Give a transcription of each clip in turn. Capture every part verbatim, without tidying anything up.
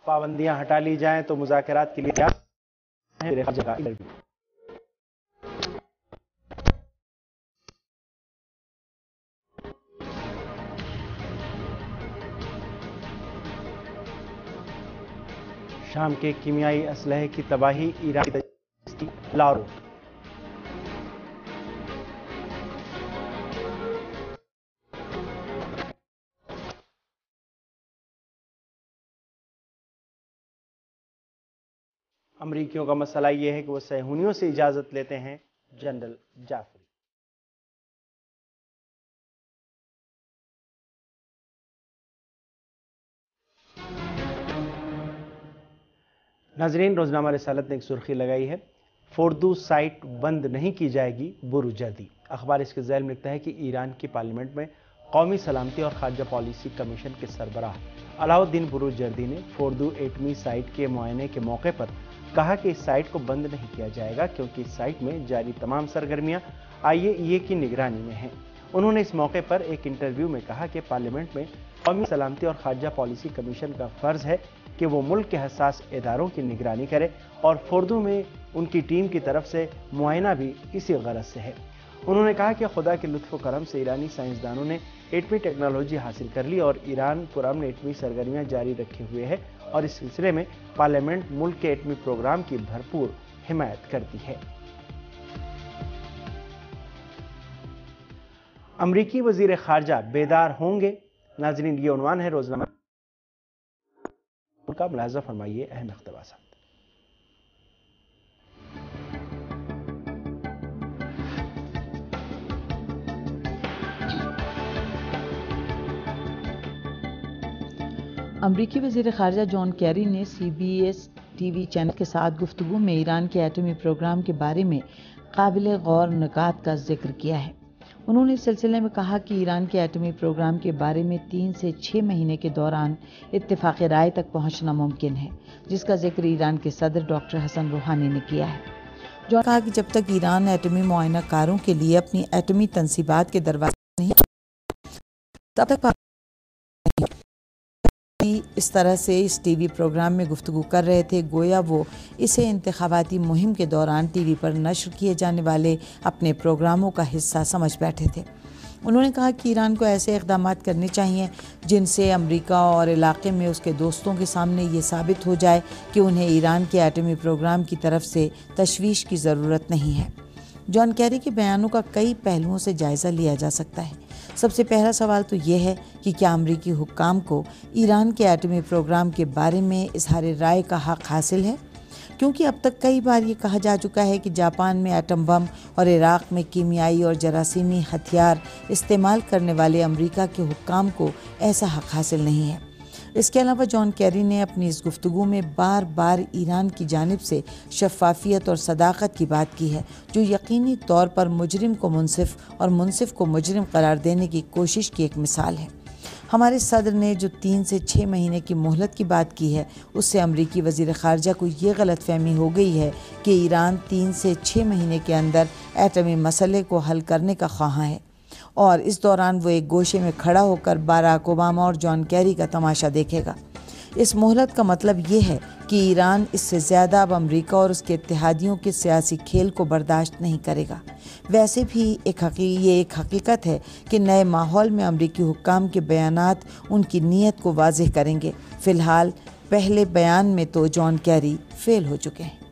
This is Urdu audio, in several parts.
پابندیاں ہٹا لی جائیں تو مذاکرات کے لیے جگہ شام کے کیمیائی اسلحے کی تباہی ایران کی لاہور امریکیوں کا مسئلہ یہ ہے کہ وہ صہیونیوں سے اجازت لیتے ہیں جنرل جعفری ناظرین روزنامہ رسالت نے ایک سرخی لگائی ہے فوردو سائٹ بند نہیں کی جائے گی بروجردی اخبار اس کے ذیل میں لکھتا ہے کہ ایران کی پارلیمنٹ میں قومی سلامتی اور خارجہ پالیسی کمیشن کے سربراہ علاء الدین بروجردی نے فوردو ایٹمی سائٹ کے معائنے کے موقع پر کہا کہ اس سائٹ کو بند نہیں کیا جائے گا کیونکہ اس سائٹ میں جاری تمام سرگرمیاں آئی اے ای اے کی نگرانی میں ہیں انہوں نے اس موقع پر ایک انٹرویو میں کہا کہ پارلیمنٹ میں قومی سلامتی اور خارجہ پالیسی کمیشن کا فرض ہے کہ وہ ملک کے حساس اداروں کی نگرانی کرے اور فوردو میں ان کی ٹیم کی طرف سے معائنہ بھی اسی غرض سے ہے انہوں نے کہا کہ خدا کے لطف و کرم سے ایرانی سائنسدانوں نے ایٹمی ٹیکنالوجی حاصل کر لی اور ایران پرامن ایٹمی سرگرمیاں جاری رکھے ہوئے ہے اور اس سلسلے میں پارلیمنٹ ملک کے ایٹمی پروگرام کی بھرپور حمایت کرتی ہے امریکی وزیر خارجہ بیدار ہوں گے ناظرین یہ عنوان ہے روزنامہ کا ملاحظہ فرمائیے اہم اقتباسات امریکی وزیر خارجہ جان کیری نے C B S T V channel کے ساتھ گفتگو میں ایران کے ایٹمی پروگرام کے بارے میں قابل غور نکات کا ذکر کیا ہے انہوں نے اس سلسلے میں کہا کہ ایران کے ایٹمی پروگرام کے بارے میں تین سے چھ مہینے کے دوران اتفاق رائے تک پہنچنا ممکن ہے جس کا ذکر ایران کے صدر ڈاکٹر حسن روحانی نے کیا ہے جو کہا کہ جب تک ایران ایٹمی معائنہ کاروں کے لیے اپنی ایٹمی تنصیبات کے دروازے نہیں تب تک اس طرح سے اس ٹی وی پروگرام میں گفتگو کر رہے تھے گویا وہ اسے انتخاباتی مہم کے دوران ٹی وی پر نشر کیے جانے والے اپنے پروگراموں کا حصہ سمجھ بیٹھے تھے انہوں نے کہا کہ ایران کو ایسے اقدامات کرنے چاہیے جن سے امریکہ اور علاقے میں اس کے دوستوں کے سامنے یہ ثابت ہو جائے کہ انہیں ایران کے ایٹمی پروگرام کی طرف سے تشویش کی ضرورت نہیں ہے جان کیری کے بیانوں کا کئی پہلوؤں سے جائزہ لیا جا سکتا ہے سب سے پہلا سوال تو یہ ہے کہ کیا امریکی حکام کو ایران کے ایٹمی پروگرام کے بارے میں اظہار رائے کا حق حاصل ہے کیونکہ اب تک کئی بار یہ کہا جا چکا ہے کہ جاپان میں ایٹم بم اور عراق میں کیمیائی اور جراثیمی ہتھیار استعمال کرنے والے امریکہ کے حکام کو ایسا حق حاصل نہیں ہے اس کے علاوہ جان کیری نے اپنی اس گفتگو میں بار بار ایران کی جانب سے شفافیت اور صداقت کی بات کی ہے جو یقینی طور پر مجرم کو منصف اور منصف کو مجرم قرار دینے کی کوشش کی ایک مثال ہے ہمارے صدر نے جو تین سے چھ مہینے کی مہلت کی بات کی ہے اس سے امریکی وزیر خارجہ کو یہ غلط فہمی ہو گئی ہے کہ ایران تین سے چھ مہینے کے اندر ایٹمی مسئلے کو حل کرنے کا خواہاں ہے اور اس دوران وہ ایک گوشے میں کھڑا ہو کر باراک اوباما اور جان کیری کا تماشا دیکھے گا اس مہلت کا مطلب یہ ہے کہ ایران اس سے زیادہ اب امریکہ اور اس کے اتحادیوں کے سیاسی کھیل کو برداشت نہیں کرے گا ویسے بھی ایک حقیقی یہ ایک حقیقت ہے کہ نئے ماحول میں امریکی حکام کے بیانات ان کی نیت کو واضح کریں گے فی الحال پہلے بیان میں تو جان کیری فیل ہو چکے ہیں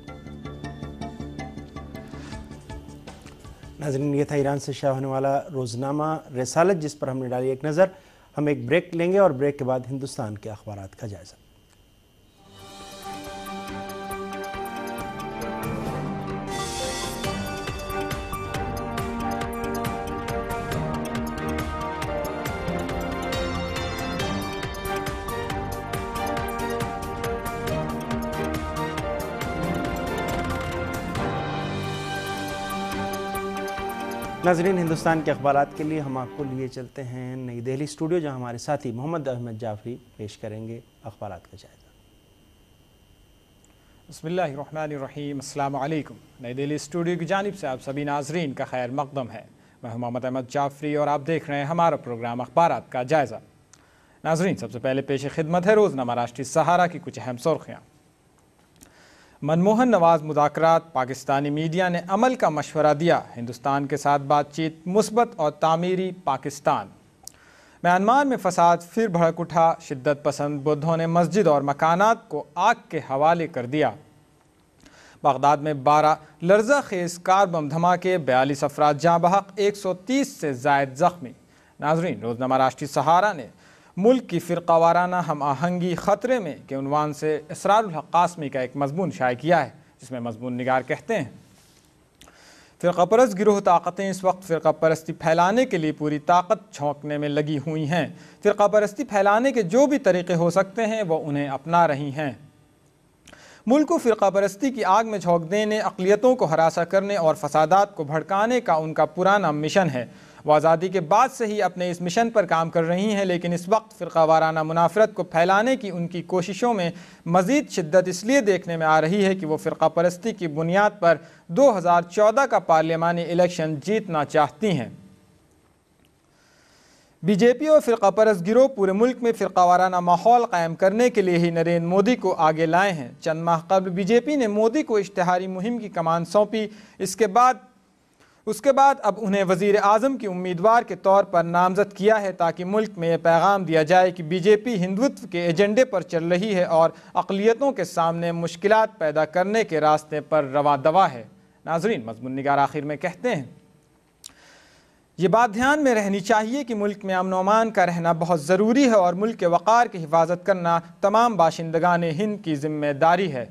ناظرین یہ تھا ایران سے شائع ہونے والا روزنامہ رسالت جس پر ہم نے ڈالی ایک نظر ہم ایک بریک لیں گے اور بریک کے بعد ہندوستان کے اخبارات کا جائزہ ناظرین ہندوستان کے اخبارات کے لیے ہم آپ کو لیے چلتے ہیں نئی دہلی اسٹوڈیو جہاں ہمارے ساتھی محمد احمد جعفری پیش کریں گے اخبارات کا جائزہ بسم اللہ الرحمن الرحیم السلام علیکم نئی دہلی اسٹوڈیو کی جانب سے آپ سبھی ناظرین کا خیر مقدم ہے میں محمد احمد جعفری اور آپ دیکھ رہے ہیں ہمارا پروگرام اخبارات کا جائزہ ناظرین، سب سے پہلے پیش خدمت ہے روزنامہ راشٹری سہارا کی کچھ اہم سرخیاں۔ منموہن نواز مذاکرات، پاکستانی میڈیا نے عمل کا مشورہ دیا، ہندوستان کے ساتھ بات چیت مثبت اور تعمیری۔ پاکستان میانمار میں فساد پھر بھڑک اٹھا، شدت پسند بدھوں نے مسجد اور مکانات کو آگ کے حوالے کر دیا۔ بغداد میں بارہ لرزہ خیز کار بم دھماکے، بیالیس افراد جاں بحق، ایک سو تیس سے زائد زخمی۔ ناظرین، روزنامہ راشٹری سہارا نے ملک کی فرقہ وارانہ ہم آہنگی خطرے میں کے عنوان سے اسرار الحق قاسمی کا ایک مضمون شائع کیا ہے، جس میں مضمون نگار کہتے ہیں: فرقہ پرست گروہ طاقتیں اس وقت فرقہ پرستی پھیلانے کے لیے پوری طاقت جھونکنے میں لگی ہوئی ہیں۔ فرقہ پرستی پھیلانے کے جو بھی طریقے ہو سکتے ہیں وہ انہیں اپنا رہی ہیں۔ ملک کو فرقہ پرستی کی آگ میں جھونک دینے، اقلیتوں کو ہراساں کرنے اور فسادات کو بھڑکانے کا ان کا پرانا مشن ہے۔ وہ آزادی کے بعد سے ہی اپنے اس مشن پر کام کر رہی ہیں، لیکن اس وقت فرقہ وارانہ منافرت کو پھیلانے کی ان کی کوششوں میں مزید شدت اس لیے دیکھنے میں آ رہی ہے کہ وہ فرقہ پرستی کی بنیاد پر دو ہزار چودہ کا پارلیمانی الیکشن جیتنا چاہتی ہیں۔ بی جے پی اور فرقہ پرست گروہ پورے ملک میں فرقہ وارانہ ماحول قائم کرنے کے لیے ہی نریندر مودی کو آگے لائے ہیں۔ چند ماہ قبل بی جے پی نے مودی کو اشتہاری مہم کی کمان سونپی، اس کے بعد اس کے بعد اب انہیں وزیر اعظم کی امیدوار کے طور پر نامزد کیا ہے، تاکہ ملک میں یہ پیغام دیا جائے کہ بی جے پی ہندوتو کے ایجنڈے پر چل رہی ہے اور اقلیتوں کے سامنے مشکلات پیدا کرنے کے راستے پر رواں دوا ہے۔ ناظرین، مضمون نگار آخر میں کہتے ہیں: یہ بات دھیان میں رہنی چاہیے کہ ملک میں امن و امان کا رہنا بہت ضروری ہے اور ملک کے وقار کی حفاظت کرنا تمام باشندگان ہند کی ذمہ داری ہے۔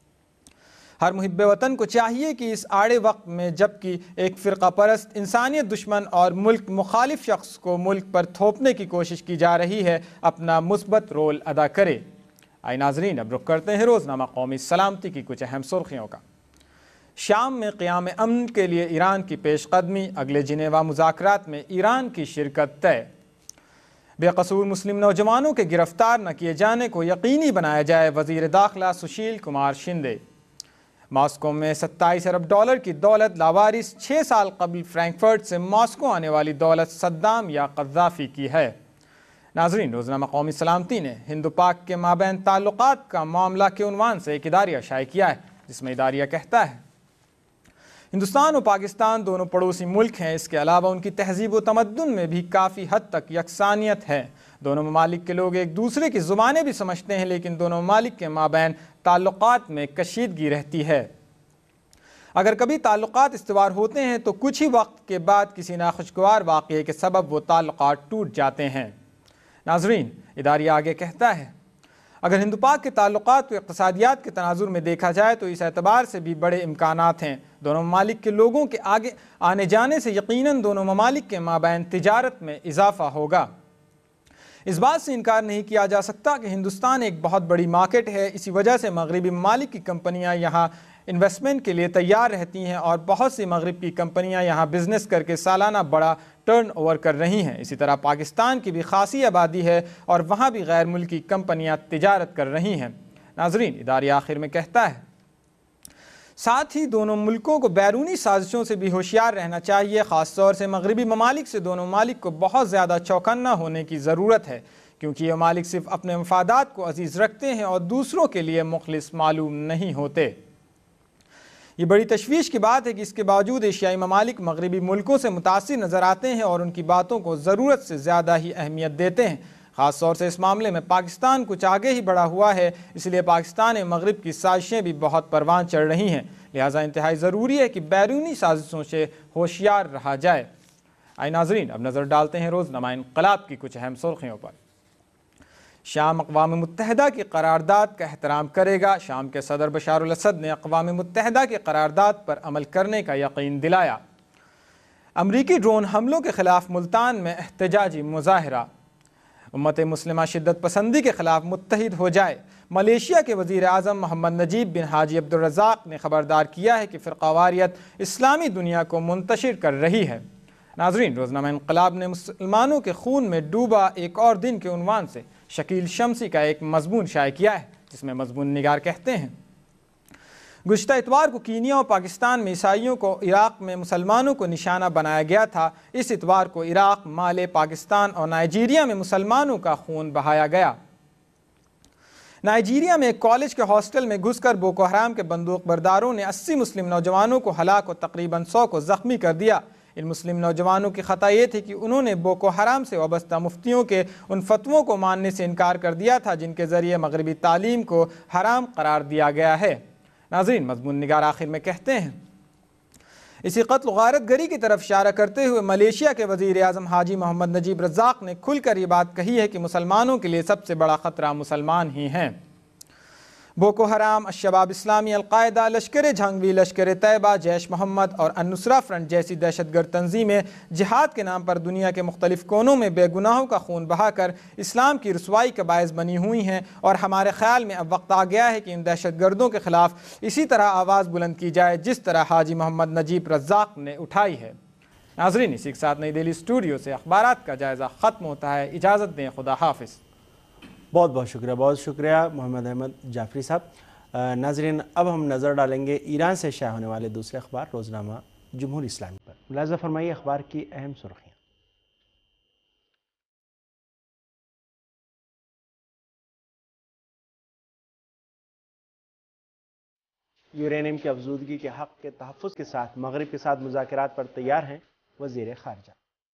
ہر محب وطن کو چاہیے کہ اس آڑے وقت میں جبکہ ایک فرقہ پرست، انسانیت دشمن اور ملک مخالف شخص کو ملک پر تھوپنے کی کوشش کی جا رہی ہے، اپنا مثبت رول ادا کرے۔ آئے ناظرین، اب رخ کرتے ہیں روزنامہ قومی سلامتی کی کچھ اہم سرخیوں کا۔ شام میں قیام امن کے لیے ایران کی پیش قدمی، اگلے جنیوا مذاکرات میں ایران کی شرکت طے۔ بے قصور مسلم نوجوانوں کے گرفتار نہ کیے جانے کو یقینی بنایا جائے، وزیر داخلہ سشیل کمار شندے۔ ماسکو میں ستائیس ارب ڈالر کی دولت لاوارث، چھ سال قبل فرینکفرٹ سے ماسکو آنے والی دولت صدام یا قذافی کی ہے۔ ناظرین، روزنامہ قومی سلامتی نے ہند و پاک کے مابین تعلقات کا معاملہ کے عنوان سے ایک اداریہ شائع کیا ہے، جس میں اداریہ کہتا ہے: ہندوستان و پاکستان دونوں پڑوسی ملک ہیں، اس کے علاوہ ان کی تہذیب و تمدن میں بھی کافی حد تک یکسانیت ہے۔ دونوں ممالک کے لوگ ایک دوسرے کی زبانیں بھی سمجھتے ہیں، لیکن دونوں ممالک کے مابین تعلقات میں کشیدگی رہتی ہے۔ اگر کبھی تعلقات استوار ہوتے ہیں تو کچھ ہی وقت کے بعد کسی ناخوشگوار واقعے کے سبب وہ تعلقات ٹوٹ جاتے ہیں۔ ناظرین، اداریہ آگے کہتا ہے: اگر ہند پاک کے تعلقات کو اقتصادیات کے تناظر میں دیکھا جائے تو اس اعتبار سے بھی بڑے امکانات ہیں۔ دونوں ممالک کے لوگوں کے آگے آنے جانے سے یقیناً دونوں ممالک کے مابین تجارت میں اضافہ ہوگا۔ اس بات سے انکار نہیں کیا جا سکتا کہ ہندوستان ایک بہت بڑی مارکیٹ ہے، اسی وجہ سے مغربی ممالک کی کمپنیاں یہاں انویسٹمنٹ کے لیے تیار رہتی ہیں اور بہت سی مغرب کی کمپنیاں یہاں بزنس کر کے سالانہ بڑا ٹرن اوور کر رہی ہیں۔ اسی طرح پاکستان کی بھی خاصی آبادی ہے اور وہاں بھی غیر ملکی کمپنیاں تجارت کر رہی ہیں۔ ناظرین، اداریہ آخر میں کہتا ہے: ساتھ ہی دونوں ملکوں کو بیرونی سازشوں سے بھی ہوشیار رہنا چاہیے، خاص طور سے مغربی ممالک سے دونوں ممالک کو بہت زیادہ چوکنا ہونے کی ضرورت ہے، کیونکہ یہ ممالک صرف اپنے مفادات کو عزیز رکھتے ہیں اور دوسروں کے لیے مخلص معلوم نہیں ہوتے۔ یہ بڑی تشویش کی بات ہے کہ اس کے باوجود ایشیائی ممالک مغربی ملکوں سے متاثر نظر آتے ہیں اور ان کی باتوں کو ضرورت سے زیادہ ہی اہمیت دیتے ہیں۔ خاص طور سے اس معاملے میں پاکستان کچھ آگے ہی بڑھا ہوا ہے، اس لیے پاکستان مغرب کی سازشیں بھی بہت پروان چڑھ رہی ہیں، لہٰذا انتہائی ضروری ہے کہ بیرونی سازشوں سے ہوشیار رہا جائے۔ آئے ناظرین، اب نظر ڈالتے ہیں روزنامہ انقلاب کی کچھ اہم سرخیوں پر۔ شام اقوام متحدہ کی قرارداد کا احترام کرے گا، شام کے صدر بشار الاسد نے اقوام متحدہ کی قرارداد پر عمل کرنے کا یقین دلایا۔ امریکی ڈرون حملوں کے خلاف ملتان میں احتجاجی مظاہرہ۔ امت مسلمہ شدت پسندی کے خلاف متحد ہو جائے، ملیشیا کے وزیر اعظم محمد نجیب بن حاجی عبدالرزاق نے خبردار کیا ہے کہ فرقہ واریت اسلامی دنیا کو منتشر کر رہی ہے۔ ناظرین، روزنامہ انقلاب نے مسلمانوں کے خون میں ڈوبا ایک اور دن کے عنوان سے شکیل شمسی کا ایک مضمون شائع کیا ہے، جس میں مضمون نگار کہتے ہیں: گزشتہ اتوار کو کینیا اور پاکستان میں عیسائیوں کو عراق میں مسلمانوں کو نشانہ بنایا گیا تھا۔ اس اتوار کو عراق، مالے، پاکستان اور نائجیریا میں مسلمانوں کا خون بہایا گیا۔ نائجیریا میں ایک کالج کے ہاسٹل میں گھس کر بوکو حرام کے بندوق برداروں نے اسی مسلم نوجوانوں کو ہلاک اور تقریباً سو کو زخمی کر دیا۔ ان مسلم نوجوانوں کی خطا یہ تھی کہ انہوں نے بوکو حرام سے وابستہ مفتیوں کے ان فتووں کو ماننے سے انکار کر دیا تھا جن کے ذریعے مغربی تعلیم کو حرام قرار دیا گیا ہے۔ ناظرین، مضمون نگار آخر میں کہتے ہیں، اسی قتل و غارت گری کی طرف اشارہ کرتے ہوئے ملیشیا کے وزیر اعظم حاجی محمد نجیب رزاق نے کھل کر یہ بات کہی ہے کہ مسلمانوں کے لیے سب سے بڑا خطرہ مسلمان ہی ہیں۔ بوکو حرام، الشباب اسلامی، القاعدہ، لشکر جھنگوی، لشکر طیبہ، جیش محمد اور النصرہ فرنٹ جیسی دہشت گرد تنظیمیں جہاد کے نام پر دنیا کے مختلف کونوں میں بے گناہوں کا خون بہا کر اسلام کی رسوائی کا باعث بنی ہوئی ہیں، اور ہمارے خیال میں اب وقت آ گیا ہے کہ ان دہشت گردوں کے خلاف اسی طرح آواز بلند کی جائے جس طرح حاجی محمد نجیب رزاق نے اٹھائی ہے۔ ناظرین، اسی کے ساتھ نئی دہلی اسٹوڈیو سے اخبارات کا جائزہ ختم ہوتا ہے۔ اجازت دیں، خدا حافظ۔ بہت بہت شکریہ بہت شکریہ محمد احمد جعفری صاحب۔ ناظرین، اب ہم نظر ڈالیں گے ایران سے شائع ہونے والے دوسرے اخبار روزنامہ جمہوری اسلامی پر۔ ملاحظہ فرمائیے اخبار کی اہم سرخیاں۔ یورینیم کی افزودگی کے حق کے تحفظ کے ساتھ مغرب کے ساتھ مذاکرات پر تیار ہیں وزیر خارجہ۔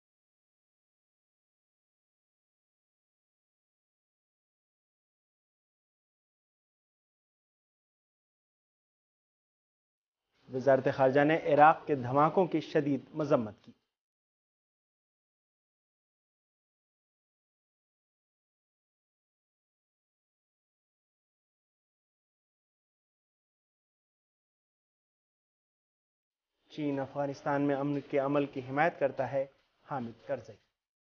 وزارت خارجہ نے عراق کے دھماکوں کی شدید مذمت کی۔ چین افغانستان میں امن کے عمل کی حمایت کرتا ہے، حامد کرزئی۔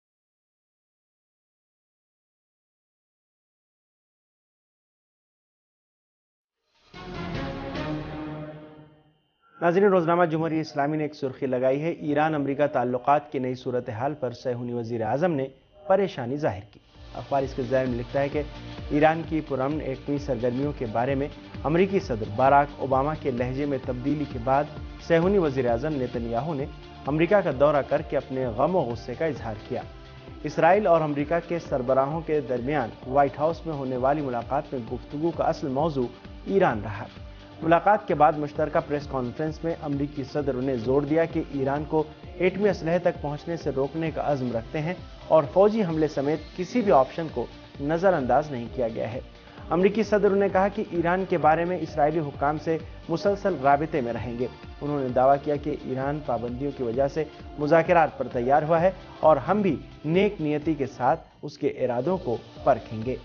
ناظرین، روزنامہ جمہوری اسلامی نے ایک سرخی لگائی ہے، ایران امریکہ تعلقات کی نئی صورتحال پر صہیونی وزیر اعظم نے پریشانی ظاہر کی۔ اخبار اس کے ذیل میں لکھتا ہے کہ ایران کی پرامن ایٹمی سرگرمیوں کے بارے میں امریکی صدر باراک اوباما کے لہجے میں تبدیلی کے بعد صہیونی وزیر اعظم نیتن یاہو نے امریکہ کا دورہ کر کے اپنے غم و غصے کا اظہار کیا۔ اسرائیل اور امریکہ کے سربراہوں کے درمیان وائٹ ہاؤس میں ہونے والی ملاقات میں گفتگو کا اصل موضوع ایران رہا۔ ملاقات کے بعد مشترکہ پریس کانفرنس میں امریکی صدر نے زور دیا کہ ایران کو ایٹمی اسلحے تک پہنچنے سے روکنے کا عزم رکھتے ہیں اور فوجی حملے سمیت کسی بھی آپشن کو نظر انداز نہیں کیا گیا ہے۔ امریکی صدر نے کہا کہ ایران کے بارے میں اسرائیلی حکام سے مسلسل رابطے میں رہیں گے۔ انہوں نے دعویٰ کیا کہ ایران پابندیوں کی وجہ سے مذاکرات پر تیار ہوا ہے اور ہم بھی نیک نیتی کے ساتھ اس کے ارادوں کو پرکھیں گے۔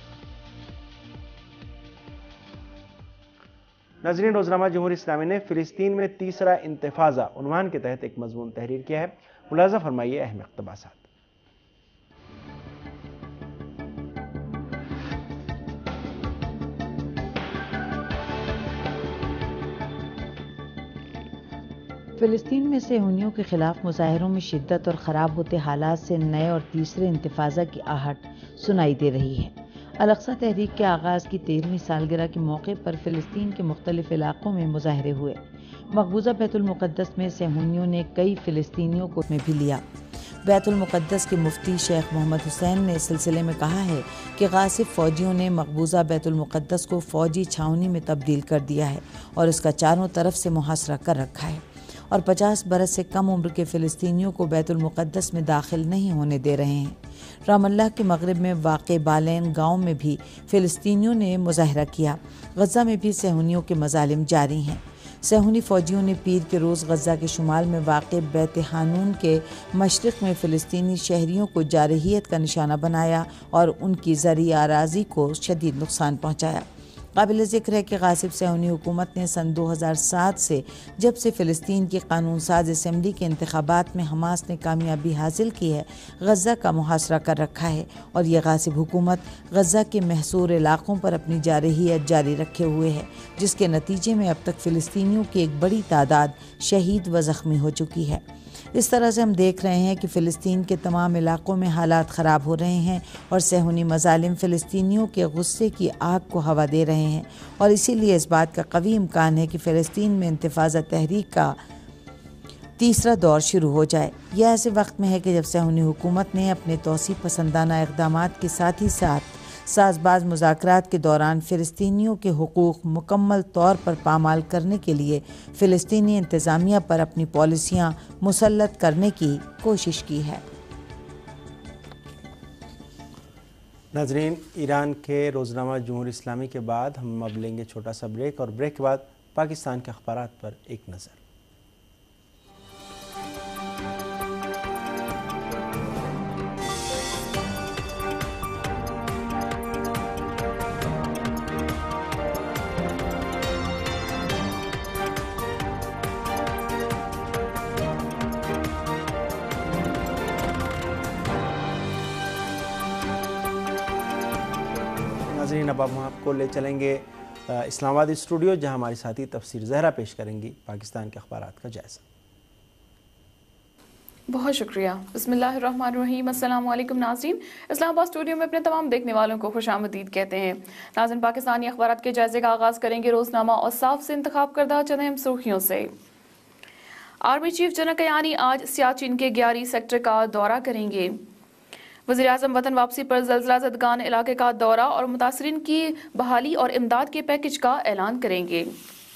ناظرین، روزنامہ جمہوری اسلامی نے فلسطین میں تیسرا انتفاضہ عنوان کے تحت ایک مضمون تحریر کیا ہے۔ ملاحظہ فرمائیے اہم اقتباسات۔ فلسطین میں صہیونیوں کے خلاف مظاہروں میں شدت اور خراب ہوتے حالات سے نئے اور تیسرے انتفاضہ کی آہٹ سنائی دے رہی ہے۔ الاقصی تحریک کے آغاز کی تیرہویں سالگرہ کے موقع پر فلسطین کے مختلف علاقوں میں مظاہرے ہوئے۔ مقبوضہ بیت المقدس میں صہیونیوں نے کئی فلسطینیوں کو میں بھی لیا۔ بیت المقدس کے مفتی شیخ محمد حسین نے اس سلسلے میں کہا ہے کہ غاصب فوجیوں نے مقبوضہ بیت المقدس کو فوجی چھاؤنی میں تبدیل کر دیا ہے اور اس کا چاروں طرف سے محاصرہ کر رکھا ہے، اور پچاس برس سے کم عمر کے فلسطینیوں کو بیت المقدس میں داخل نہیں ہونے دے رہے ہیں۔ رام اللہ کے مغرب میں واقع بالین گاؤں میں بھی فلسطینیوں نے مظاہرہ کیا۔ غزہ میں بھی صہیونیوں کے مظالم جاری ہیں۔ صہیونی فوجیوں نے پیر کے روز غزہ کے شمال میں واقع بیت حانون کے مشرق میں فلسطینی شہریوں کو جارحیت کا نشانہ بنایا اور ان کی زرعی اراضی کو شدید نقصان پہنچایا۔ قابل ذکر ہے کہ غاصب صہیونی حکومت نے سن دو ہزار سات سے جب سے فلسطین کی قانون ساز اسمبلی کے انتخابات میں حماس نے کامیابی حاصل کی ہے، غزہ کا محاصرہ کر رکھا ہے، اور یہ غاصب حکومت غزہ کے محصور علاقوں پر اپنی جارحیت جاری رکھے ہوئے ہے، جس کے نتیجے میں اب تک فلسطینیوں کی ایک بڑی تعداد شہید و زخمی ہو چکی ہے۔ اس طرح سے ہم دیکھ رہے ہیں کہ فلسطین کے تمام علاقوں میں حالات خراب ہو رہے ہیں اور صہیونی مظالم فلسطینیوں کے غصے کی آگ کو ہوا دے رہے रہے ہیں اور اسی لیے اس بات کا قوی امکان ہے کہ فلسطین میں انتفاضہ تحریک کا تیسرا دور شروع ہو جائے۔ یہ ایسے وقت میں ہے کہ جب صہیونی حکومت نے اپنے توسیع پسندانہ اقدامات کے ساتھ ہی ساتھ ساز باز مذاکرات کے دوران فلسطینیوں کے حقوق مکمل طور پر پامال کرنے کے لیے فلسطینی انتظامیہ پر اپنی پالیسیاں مسلط کرنے کی کوشش کی ہے۔ ناظرین، ایران کے روزنامہ جمہوریہ اسلامی کے بعد ہم اب لیں گے چھوٹا سا بریک، اور بریک کے بعد پاکستان کے اخبارات پر ایک نظر۔ ناظرین، اب ہم آپ کو لے چلیں گے اسلام آباد اسٹوڈیو، جہاں ہماری ساتھی تفسیر زہرا پیش کریں گی پاکستان کے اخبارات کا جائزہ۔ بہت شکریہ۔ بسم اللہ الرحمن الرحیم۔ السلام علیکم ناظرین، اسلام آباد اسٹوڈیو میں اپنے تمام دیکھنے والوں کو خوش آمدید کہتے ہیں۔ ناظرین، پاکستانی اخبارات کے جائزے کا آغاز کریں گے روزنامہ اور صاف سے انتخاب کردہ چند اہم سرخیوں سے۔ آرمی چیف جنرل کیانی آج سیاچن کے گیاری سیکٹر کا دورہ کریں گے۔ وزیر اعظم وطن واپسی پر زلزلہ زدگان علاقے کا دورہ اور متاثرین کی بحالی اور امداد کے پیکج کا اعلان کریں گے۔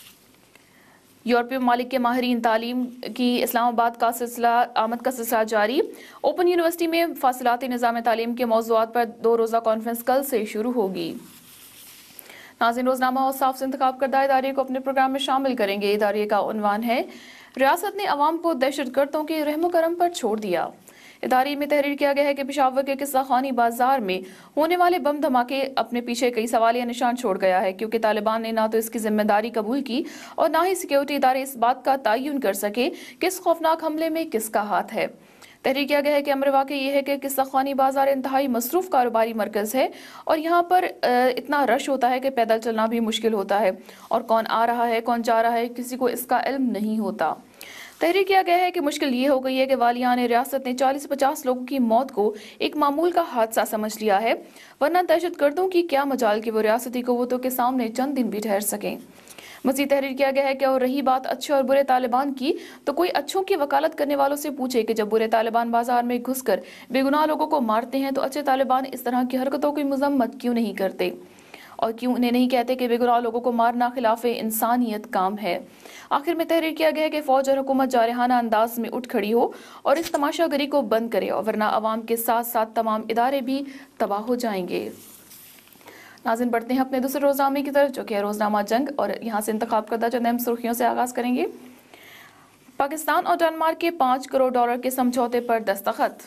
یورپی ممالک کے ماہرین تعلیم کی اسلام آباد کا سلسلہ آمد کا سلسلہ جاری۔ اوپن یونیورسٹی میں فاصلاتی نظام تعلیم کے موضوعات پر دو روزہ کانفرنس کل سے شروع ہوگی۔ ناظرین، روزنامہ اور صاف سے انتخاب کردہ ادارے کو اپنے پروگرام میں شامل کریں گے۔ ادارے کا عنوان ہے ریاست نے عوام کو دہشت گردوں کے رحم و کرم پر چھوڑ دیا۔ ادارے میں تحریر کیا گیا ہے کہ پشاور کے قصہ خانی بازار میں ہونے والے بم دھماکے اپنے پیچھے کئی سوالیہ نشان چھوڑ گیا ہے، کیونکہ طالبان نے نہ تو اس کی ذمہ داری قبول کی اور نہ ہی سیکیورٹی ادارے اس بات کا تعین کر سکے کہ اس خوفناک حملے میں کس کا ہاتھ ہے۔ تحریر کیا گیا ہے کہ امر واقع یہ ہے کہ قصہ خانی بازار انتہائی مصروف کاروباری مرکز ہے اور یہاں پر اتنا رش ہوتا ہے کہ پیدل چلنا بھی مشکل ہوتا ہے، اور کون آ رہا ہے کون جا رہا ہے کسی کو اس کا علم نہیں ہوتا۔ تحریر کیا گیا ہے کہ مشکل یہ ہو گئی ہے کہ والیان ریاست نے چالیس پچاس لوگوں کی موت کو ایک معمول کا حادثہ سمجھ لیا ہے، ورنہ دہشت گردوں کی کیا مجال کہ وہ ریاستی قوتوں کے سامنے چند دن بھی ٹھہر سکیں۔ مزید تحریر کیا گیا ہے کہ اور رہی بات اچھے اور برے طالبان کی، تو کوئی اچھوں کی وکالت کرنے والوں سے پوچھے کہ جب برے طالبان بازار میں گھس کر بے گناہ لوگوں کو مارتے ہیں تو اچھے طالبان اس طرح کی حرکتوں کی مذمت کیوں نہیں کرتے، اور کیوں انہیں نہیں کہتے کہ بے گناہ لوگوں کو مارنا خلاف انسانیت کام ہے۔ آخر میں تحریر کیا گیا ہے کہ فوج اور حکومت جارحانہ انداز میں اٹھ کھڑی ہو اور اس تماشا گری کو بند کرے، اور ورنہ عوام کے ساتھ ساتھ تمام ادارے بھی تباہ ہو جائیں گے۔ ناظرین، بڑھتے ہیں اپنے دوسرے روزنامے کی طرف، جو کہ ہے روزنامہ جنگ، اور یہاں سے انتخاب کردہ چند اہم سرخیوں سے آغاز کریں گے۔ پاکستان اور ڈنمارک کے پانچ کروڑ ڈالر کے سمجھوتے پر دستخط۔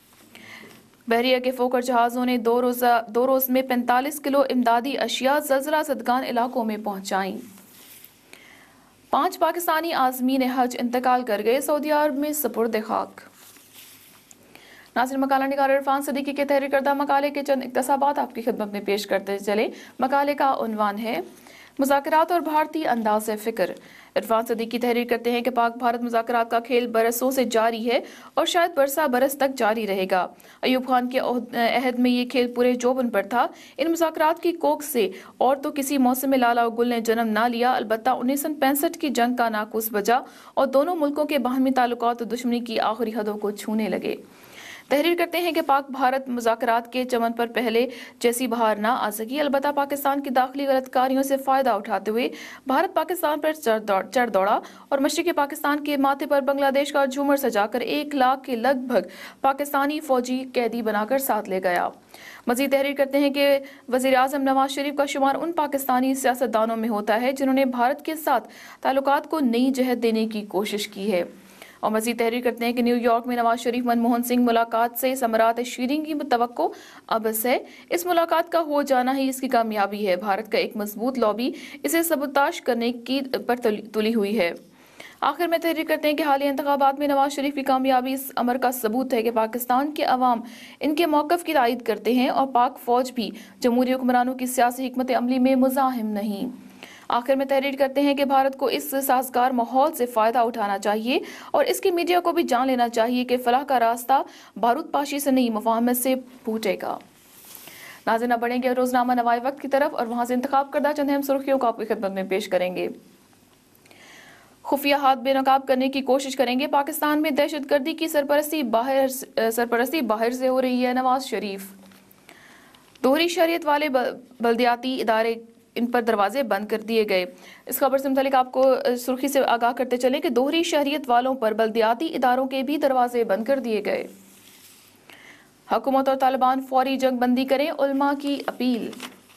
بحریہ کے فوکر جہازوں نے دو روزہ دو روز میں پینتالیس کلو امدادی اشیاء زلزلہ زدگان علاقوں میں پہنچائیں۔ پانچ پاکستانی عازمین حج انتقال کر گئے، سعودی عرب میں سپرد خاک۔ ناظرین، مقالہ نگار عرفان صدیقی کے تحریر کردہ مقالے کے چند اقتباسات آپ کی خدمت میں پیش کرتے چلے۔ مقالے کا عنوان ہے مذاکرات اور بھارتی انداز فکر۔ عرفان صدیقی تحریر کرتے ہیں کہ پاک بھارت مذاکرات کا کھیل برسوں سے جاری ہے اور شاید برسہ برس تک جاری رہے گا۔ ایوب خان کے عہد میں یہ کھیل پورے جوبن پر تھا۔ ان مذاکرات کی کوکھ سے اور تو کسی موسم میں لالا و گل نے جنم نہ لیا، البتہ انیس سو پینسٹھ کی جنگ کا ناقوس بجا اور دونوں ملکوں کے باہمی تعلقات و دشمنی کی آخری حدوں کو چھونے لگے۔ تحریر کرتے ہیں کہ پاک بھارت مذاکرات کے چمن پر پہلے جیسی بہار نہ آ سکی، البتہ پاکستان کی داخلی غلط کاریوں سے فائدہ اٹھاتے ہوئے بھارت پاکستان پر چڑھ دوڑا اور مشرقی پاکستان کے ماتھے پر بنگلہ دیش کا جھومر سجا کر ایک لاکھ کے لگ بھگ پاکستانی فوجی قیدی بنا کر ساتھ لے گیا۔ مزید تحریر کرتے ہیں کہ وزیر اعظم نواز شریف کا شمار ان پاکستانی سیاستدانوں میں ہوتا ہے جنہوں نے بھارت کے ساتھ تعلقات کو نئی جہت دینے کی کوشش کی ہے۔ اور مزید تحریر کرتے ہیں کہ نیو یارک میں نواز شریف منموہن سنگھ ملاقات سے ثمرات شیریں کی توقع ابس ہے۔ اس ملاقات کا ہو جانا ہی اس کی کامیابی ہے۔ بھارت کا ایک مضبوط لابی اسے سبوتاش کرنے کی پر تلی ہوئی ہے۔ آخر میں تحریر کرتے ہیں کہ حالیہ انتخابات میں نواز شریف کی کامیابی اس امر کا ثبوت ہے کہ پاکستان کے عوام ان کے موقف کی تائید کرتے ہیں اور پاک فوج بھی جمہوری حکمرانوں کی سیاسی حکمت عملی میں مزاحم نہیں۔ آخر میں تحریر کرتے ہیں کہ بھارت کو اس سازگار ماحول سے فائدہ اٹھانا چاہیے اور اس کی میڈیا کو بھی جان لینا چاہیے کہ فلاح کا راستہ بارود پاشی سے نہیں مفاہمت سے پھوٹے گا۔ ناظرین اب بڑھیں گے روزنامہ نوائے وقت کی طرف اور وہاں سے انتخاب کردہ چند اہم سرخیوں کو آپ کی خدمت میں پیش کریں گے۔ خفیہ ہاتھ بے نقاب کرنے کی کوشش کریں گے، پاکستان میں دہشت گردی کی سرپرستی باہر سرپرستی باہر سے ہو رہی ہے، نواز شریف۔ دوہری شہریت والے بلدیاتی ادارے ان پر دروازے بند کر دیے گئے۔ اس خبر سے متعلق آپ کو سرخی سے آگاہ کرتے چلیں کہ دوہری شہریت والوں پر بلدیاتی اداروں کے بھی دروازے بند کر دیے گئے۔ حکومت اور طالبان فوری جنگ بندی کریں، علماء کی اپیل۔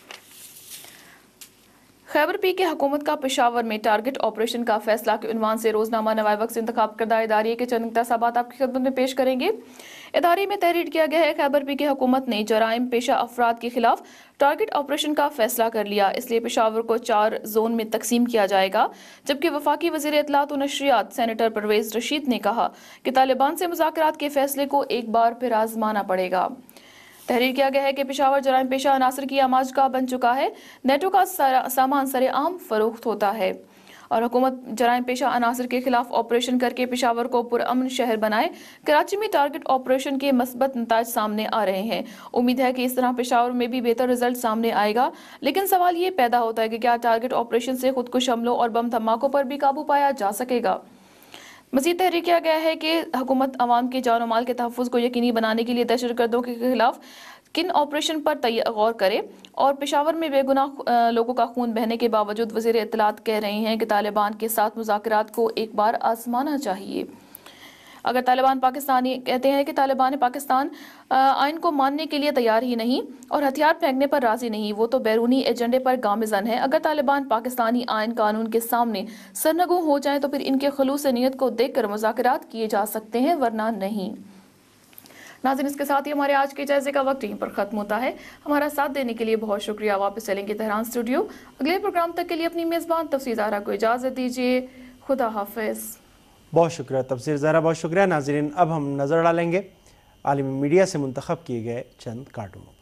خیبر پی کے حکومت کا پشاور میں ٹارگٹ آپریشن کا فیصلہ کے عنوان سے روزنامہ نوائے وقت سے انتخاب کردہ ادارے کے چند اقتصابات آپ کی خدمت میں پیش کریں گے۔ ادارے میں تحریر کیا گیا ہے، خیبر پی کے حکومت نے جرائم پیشہ افراد کے خلاف ٹارگٹ آپریشن کا فیصلہ کر لیا، اس لیے پشاور کو چار زون میں تقسیم کیا جائے گا، جبکہ وفاقی وزیر اطلاعات و نشریات سینیٹر پرویز رشید نے کہا کہ طالبان سے مذاکرات کے فیصلے کو ایک بار پھر آزمانا پڑے گا۔ تحریر کیا گیا ہے کہ پشاور جرائم پیشہ عناصر کی آماج گاہ بن چکا ہے، نیٹو کا سامان سر عام فروخت ہوتا ہے اور حکومت جرائم پیشہ عناصر کے خلاف آپریشن کر کے پشاور کو پرامن شہر بنائے۔ کراچی میں ٹارگٹ آپریشن کے مثبت نتائج سامنے آ رہے ہیں، امید ہے کہ اس طرح پشاور میں بھی بہتر رزلٹ سامنے آئے گا، لیکن سوال یہ پیدا ہوتا ہے کہ کیا ٹارگٹ آپریشن سے خودکش حملوں اور بم دھماکوں پر بھی قابو پایا جا سکے گا۔ مزید تحریر کیا گیا ہے کہ حکومت عوام کے جان و مال کے تحفظ کو یقینی بنانے کے لیے دہشت گردوں کے خلاف کن آپریشن پر غور کرے، اور پشاور میں بے گناہ لوگوں کا خون بہنے کے باوجود وزیر اطلاعات کہہ رہے ہیں کہ طالبان کے ساتھ مذاکرات کو ایک بار آزمانا چاہیے۔ اگر طالبان پاکستانی کہتے ہیں کہ طالبان پاکستان آئین کو ماننے کے لیے تیار ہی نہیں اور ہتھیار پھینکنے پر راضی نہیں، وہ تو بیرونی ایجنڈے پر گامزن ہے۔ اگر طالبان پاکستانی آئین قانون کے سامنے سرنگوں ہو جائیں تو پھر ان کے خلوص نیت کو دیکھ کر مذاکرات کیے جا سکتے ہیں، ورنہ نہیں۔ ناظرین اس کے ساتھ ہی ہمارے آج کے جائزے کا وقت یہیں پر ختم ہوتا ہے۔ ہمارا ساتھ دینے کے لیے بہت شکریہ۔ واپس چلیں گے تہران اسٹوڈیو، اگلے پروگرام تک کے لیے اپنی میزبان تفسیر زہرا کو اجازت دیجیے، خدا حافظ۔ بہت شکریہ تفسیر زہرا، بہت شکریہ۔ ناظرین اب ہم نظر ڈالیں گے عالمی میڈیا سے منتخب کیے گئے چند کارٹونوں۔